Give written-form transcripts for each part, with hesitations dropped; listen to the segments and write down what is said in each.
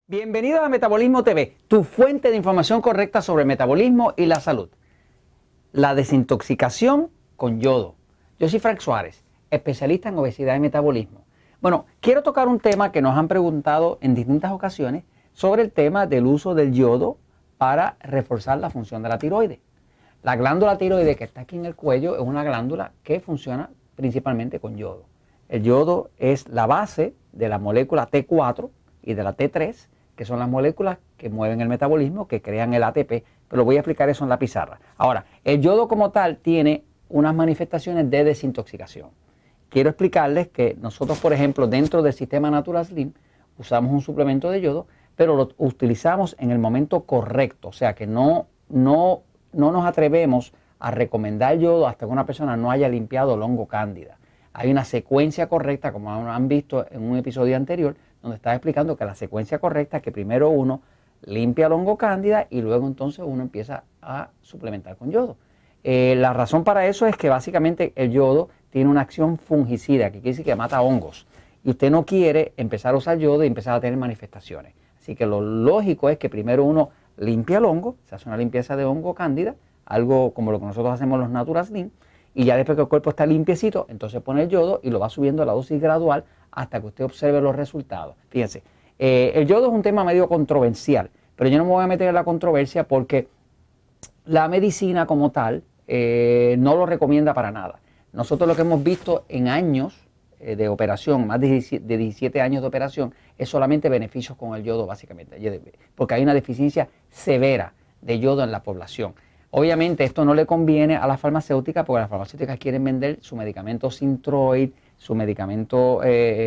Bienvenidos a Metabolismo TV, tu fuente de información correcta sobre el metabolismo y la salud. La desintoxicación con yodo. Yo soy Frank Suárez, especialista en obesidad y metabolismo. Bueno, quiero tocar un tema que nos han preguntado en distintas ocasiones sobre el tema del uso del yodo para reforzar la función de la tiroides. La glándula tiroides que está aquí en el cuello es una glándula que funciona principalmente con yodo. El yodo es la base de la molécula T4 y de la T3, que son las moléculas que mueven el metabolismo, que crean el ATP, pero lo voy a explicar eso en la pizarra. Ahora, el yodo como tal tiene unas manifestaciones de desintoxicación. Quiero explicarles que nosotros, por ejemplo, dentro del sistema Natural Slim, usamos un suplemento de yodo, pero lo utilizamos en el momento correcto, o sea que no nos atrevemos a recomendar yodo hasta que una persona no haya limpiado el hongo cándida. Hay una secuencia correcta, como han visto en un episodio anterior, donde estaba explicando que la secuencia correcta es que primero uno limpia el hongo cándida y luego entonces uno empieza a suplementar con yodo. La razón para eso es que básicamente el yodo tiene una acción fungicida, que quiere decir que mata hongos. Y usted no quiere empezar a usar yodo y empezar a tener manifestaciones. Así que lo lógico es que primero uno limpia el hongo, se hace una limpieza de hongo cándida, algo como lo que nosotros hacemos los Natural Slim, y ya después que el cuerpo está limpiecito, entonces pone el yodo y lo va subiendo a la dosis gradual hasta que usted observe los resultados. Fíjense, el yodo es un tema medio controversial, pero yo no me voy a meter en la controversia porque la medicina como tal no lo recomienda para nada. Nosotros lo que hemos visto en años de operación, más de 17 años de operación, es solamente beneficios con el yodo básicamente, porque hay una deficiencia severa de yodo en la población. Obviamente esto no le conviene a las farmacéuticas porque las farmacéuticas quieren vender su medicamento Synthroid, su medicamento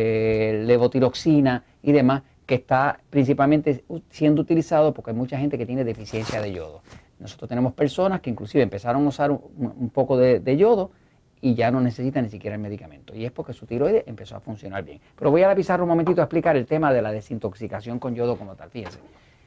levotiroxina y demás, que está principalmente siendo utilizado porque hay mucha gente que tiene deficiencia de yodo. Nosotros tenemos personas que inclusive empezaron a usar un poco de yodo y ya no necesitan ni siquiera el medicamento. Y es porque su tiroides empezó a funcionar bien. Pero voy a la pizarra un momentito a explicar el tema de la desintoxicación con yodo como tal. Fíjense.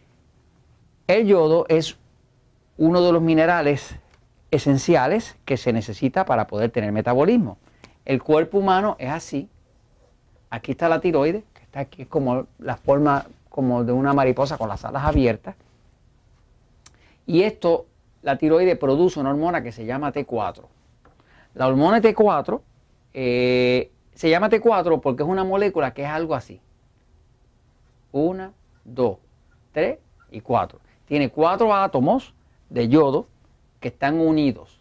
El yodo es uno de los minerales esenciales que se necesita para poder tener metabolismo. El cuerpo humano es así. Aquí está la tiroides, que está aquí, es como la forma como de una mariposa con las alas abiertas. Y esto, la tiroides produce una hormona que se llama T4. La hormona T4 se llama T4 porque es una molécula que es algo así. 1, 2, 3 y 4. Tiene 4 átomos de yodo que están unidos.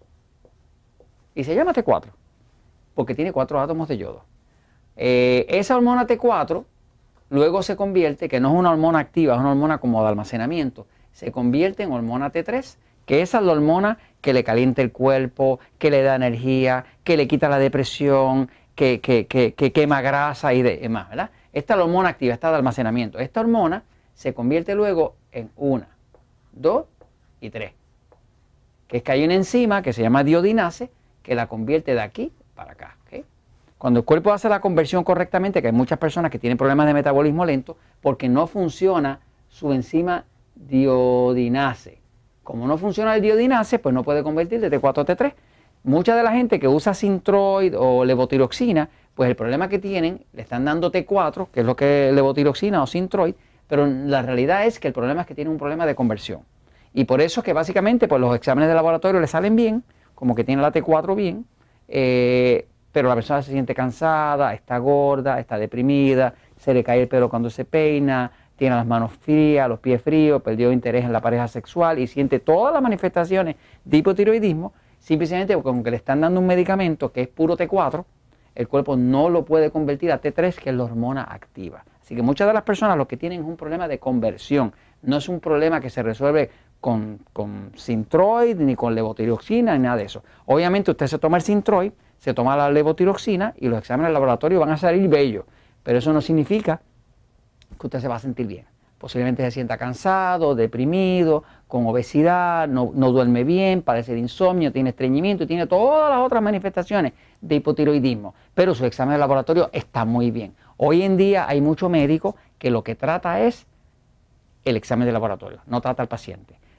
Y se llama T4 porque tiene 4 átomos de yodo. Esa hormona T4 luego se convierte, que no es una hormona activa, es una hormona como de almacenamiento, se convierte en hormona T3, que esa es la hormona que le calienta el cuerpo, que le da energía, que le quita la depresión, que quema grasa y demás, ¿verdad? Esta es la hormona activa, esta de almacenamiento. Esta hormona se convierte luego en 1, 2 y 3. Que es que hay una enzima que se llama diodinase que la convierte de aquí para acá. ¿Okay? Cuando el cuerpo hace la conversión correctamente, que hay muchas personas que tienen problemas de metabolismo lento porque no funciona su enzima diodinase. Como no funciona el diodinase, pues no puede convertir de T4 a T3. Mucha de la gente que usa Synthroid o levotiroxina, pues el problema que tienen, le están dando T4, que es lo que es levotiroxina o Synthroid, pero la realidad es que el problema es que tienen un problema de conversión. Y por eso es que básicamente pues los exámenes de laboratorio le salen bien, como que tiene la T4 bien, pero la persona se siente cansada, está gorda, está deprimida, se le cae el pelo cuando se peina, tiene las manos frías, los pies fríos, perdió interés en la pareja sexual y siente todas las manifestaciones de hipotiroidismo, simplemente porque aunque le están dando un medicamento que es puro T4, el cuerpo no lo puede convertir a T3, que es la hormona activa. Así que muchas de las personas lo que tienen es un problema de conversión, no es un problema que se resuelve con Synthroid, ni con levotiroxina, ni nada de eso. Obviamente usted se toma el Synthroid, se toma la levotiroxina y los exámenes de laboratorio van a salir bellos, pero eso no significa que usted se va a sentir bien. Posiblemente se sienta cansado, deprimido, con obesidad, no duerme bien, padece de insomnio, tiene estreñimiento y tiene todas las otras manifestaciones de hipotiroidismo, pero su examen de laboratorio está muy bien. Hoy en día hay muchos médicos que lo que trata es el examen de laboratorio, no trata al paciente.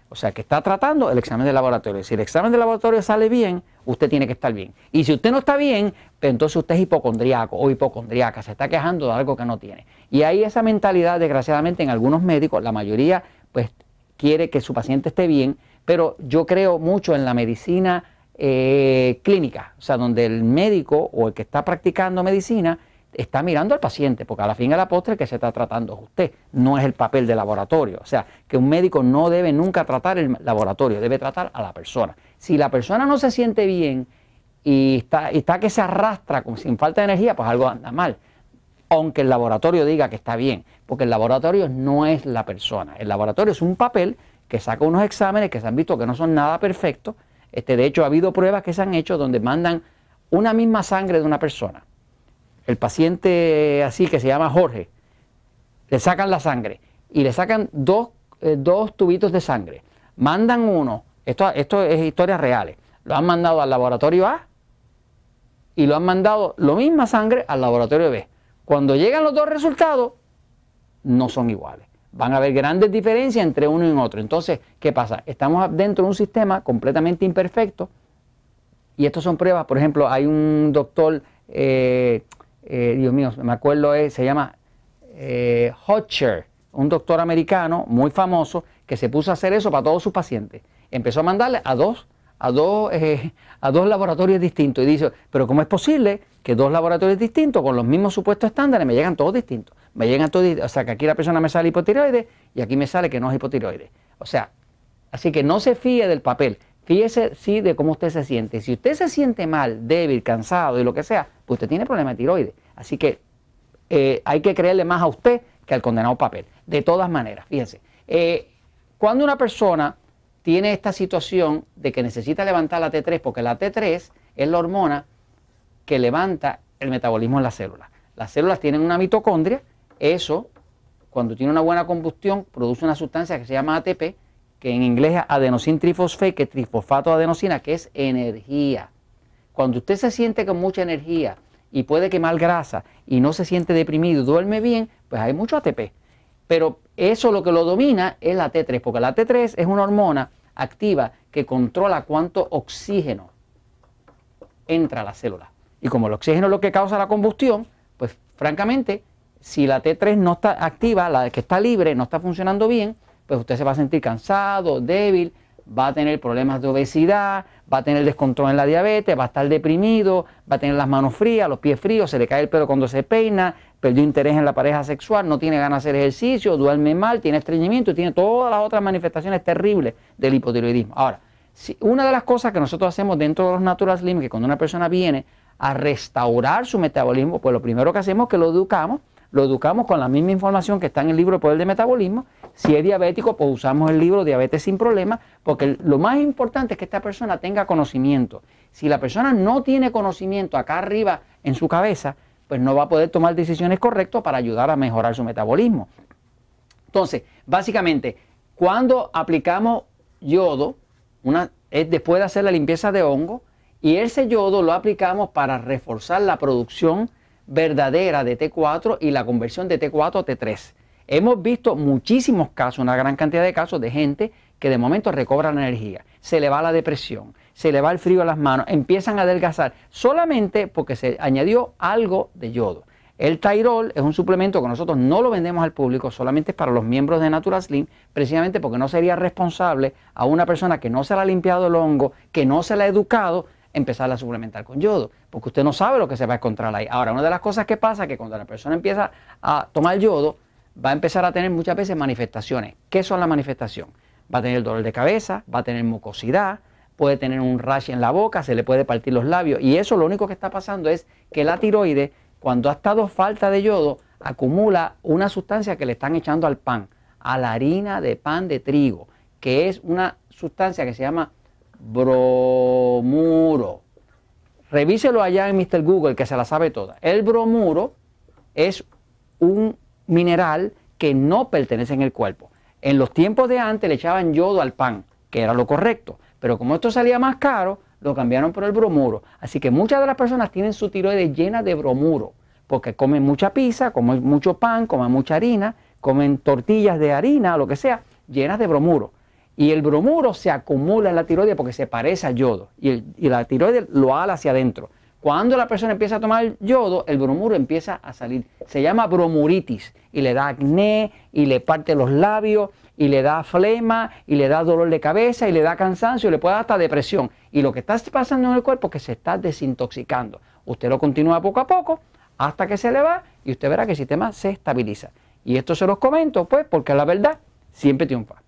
O sea, que está tratando el examen de laboratorio. Si el examen de laboratorio sale bien, usted tiene que estar bien. Y si usted no está bien, pues entonces usted es hipocondríaco o hipocondríaca, se está quejando de algo que no tiene. Y hay esa mentalidad, desgraciadamente, en algunos médicos, la mayoría pues quiere que su paciente esté bien, pero yo creo mucho en la medicina clínica, o sea, donde el médico o el que está practicando medicina está mirando al paciente, porque a la fin y a la postre el que se está tratando es usted, no es el papel de laboratorio. O sea, que un médico no debe nunca tratar el laboratorio, debe tratar a la persona. Si la persona no se siente bien y está que se arrastra sin falta de energía, pues algo anda mal. Aunque el laboratorio diga que está bien, porque el laboratorio no es la persona. El laboratorio es un papel que saca unos exámenes que se han visto que no son nada perfectos. De hecho, ha habido pruebas que se han hecho donde mandan una misma sangre de una persona. El paciente así que se llama Jorge, le sacan la sangre y le sacan dos tubitos de sangre. Mandan uno, esto es historias reales, lo han mandado al laboratorio A y lo han mandado la misma sangre al laboratorio B. Cuando llegan los dos resultados, no son iguales. Van a haber grandes diferencias entre uno y otro. Entonces, ¿qué pasa? Estamos dentro de un sistema completamente imperfecto y estas son pruebas. Por ejemplo, hay un doctor, Dios mío, me acuerdo, se llama Hotcher, un doctor americano muy famoso que se puso a hacer eso para todos sus pacientes. Empezó a mandarle a dos laboratorios distintos y dice, pero ¿cómo es posible que dos laboratorios distintos con los mismos supuestos estándares me llegan todos distintos? Me llegan todos, o sea, que aquí la persona me sale hipotiroide y aquí me sale que no es hipotiroide. O sea, así que no se fíe del papel, fíjese sí de cómo usted se siente. Si usted se siente mal, débil, cansado y lo que sea, pues usted tiene problema de tiroides. Así que hay que creerle más a usted que al condenado papel. De todas maneras, fíjense, cuando una persona tiene esta situación de que necesita levantar la T3, porque la T3 es la hormona que levanta el metabolismo en las células. Las células tienen una mitocondria, eso, cuando tiene una buena combustión, produce una sustancia que se llama ATP, que en inglés es adenosín trifosfato, que es trifosfato de adenosina, que es energía. Cuando usted se siente con mucha energía y puede quemar grasa y no se siente deprimido y duerme bien, pues hay mucho ATP. Pero eso lo que lo domina es la T3, porque la T3 es una hormona activa que controla cuánto oxígeno entra a la célula. Y como el oxígeno es lo que causa la combustión, pues francamente, si la T3 no está activa, la que está libre, no está funcionando bien, pues usted se va a sentir cansado, débil, va a tener problemas de obesidad, va a tener descontrol en la diabetes, va a estar deprimido, va a tener las manos frías, los pies fríos, se le cae el pelo cuando se peina, perdió interés en la pareja sexual, no tiene ganas de hacer ejercicio, duerme mal, tiene estreñimiento y tiene todas las otras manifestaciones terribles del hipotiroidismo. Ahora, una de las cosas que nosotros hacemos dentro de los Natural Slim, que cuando una persona viene a restaurar su metabolismo, pues lo primero que hacemos es que lo educamos con la misma información que está en el libro El Poder del Metabolismo. Si es diabético, pues usamos el libro Diabetes sin Problemas, porque lo más importante es que esta persona tenga conocimiento. Si la persona no tiene conocimiento acá arriba en su cabeza, pues no va a poder tomar decisiones correctas para ayudar a mejorar su metabolismo. Entonces, básicamente, cuando aplicamos yodo, es después de hacer la limpieza de hongo, y ese yodo lo aplicamos para reforzar la producción verdadera de T4 y la conversión de T4 a T3. Hemos visto muchísimos casos, una gran cantidad de casos de gente que de momento recobra la energía, se le va la depresión, se le va el frío a las manos, empiezan a adelgazar solamente porque se añadió algo de yodo. El Tyrol es un suplemento que nosotros no lo vendemos al público, solamente es para los miembros de Natural Slim, precisamente porque no sería responsable a una persona que no se le ha limpiado el hongo, que no se le ha educado, empezar a suplementar con yodo, porque usted no sabe lo que se va a encontrar ahí. Ahora, una de las cosas que pasa es que cuando la persona empieza a tomar yodo, va a empezar a tener muchas veces manifestaciones. ¿Qué son las manifestaciones? Va a tener dolor de cabeza, va a tener mucosidad, puede tener un rash en la boca, se le puede partir los labios, y eso lo único que está pasando es que la tiroides, cuando ha estado falta de yodo, acumula una sustancia que le están echando al pan, a la harina de pan de trigo, que es una sustancia que se llama bromuro. Revíselo allá en Mr. Google, que se la sabe toda. El bromuro es un mineral que no pertenece en el cuerpo. En los tiempos de antes le echaban yodo al pan, que era lo correcto, pero como esto salía más caro, lo cambiaron por el bromuro. Así que muchas de las personas tienen su tiroides llena de bromuro, porque comen mucha pizza, comen mucho pan, comen mucha harina, comen tortillas de harina, lo que sea, llenas de bromuro. Y el bromuro se acumula en la tiroides porque se parece al yodo. Y la tiroides lo ala hacia adentro. Cuando la persona empieza a tomar yodo, el bromuro empieza a salir. Se llama bromuritis y le da acné y le parte los labios y le da flema y le da dolor de cabeza y le da cansancio y le puede dar hasta depresión. Y lo que está pasando en el cuerpo es que se está desintoxicando. Usted lo continúa poco a poco hasta que se le va y usted verá que el sistema se estabiliza. Y esto se los comento pues porque la verdad siempre triunfa.